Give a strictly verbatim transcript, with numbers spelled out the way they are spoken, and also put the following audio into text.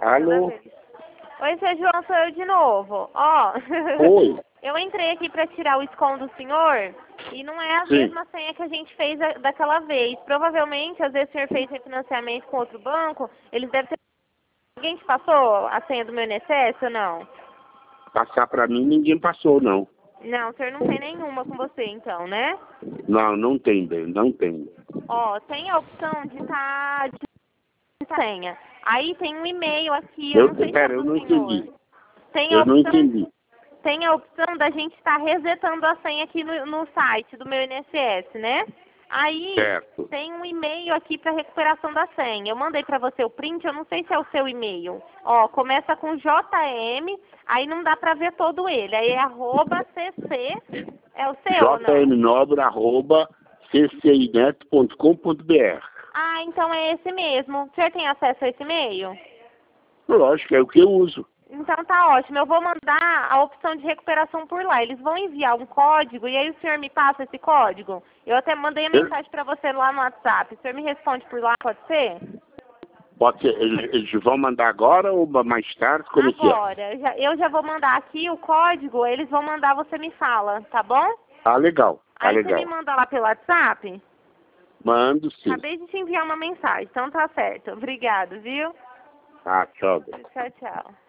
Alô? Oi, seu João, sou eu de novo. Ó, Oi. eu entrei aqui para tirar o escom do senhor e não é a Sim. mesma senha que a gente fez a- daquela vez. Provavelmente, às vezes o senhor fez refinanciamento com outro banco, eles devem ter... Alguém te passou a senha do meu I N S S ou não? Passar pra mim, ninguém passou, não. Não, o senhor não tem nenhuma com você, então, né? Não, não tem, bem, não tem. Ó, tem a opção de estar de senha. Aí tem um e-mail aqui, eu Eu, não sei se é pera, eu do não senhor. entendi. Tem a Eu não opção, entendi. tem a opção da gente estar resetando a senha aqui no, no site do meu I N S S, né? Aí Certo. tem um e-mail aqui para recuperação da senha. Eu mandei para você o print, eu não sei se é o seu e-mail. Ó, começa com J M, aí não dá para ver todo ele. Aí é arroba cc, é o seu ou não? jmnobre arroba c c i net ponto com ponto b r. Ah, então é esse mesmo. O senhor tem acesso a esse e-mail? Lógico, é o que eu uso. Então tá ótimo, eu vou mandar a opção de recuperação por lá. Eles vão enviar um código e aí o senhor me passa esse código? Eu até mandei a Eu- mensagem para você lá no WhatsApp. O senhor me responde por lá, pode ser? Pode ser, eles, eles vão mandar agora ou mais tarde? Como é que é? Agora, eu já, eu já vou mandar aqui o código, eles vão mandar, você me fala, tá bom? Ah, legal, tá Aí você me legal. manda lá pelo WhatsApp? Mando sim. Acabei de te enviar uma mensagem, então tá certo. Obrigado, viu? Ah, tchau. Tchau, tchau.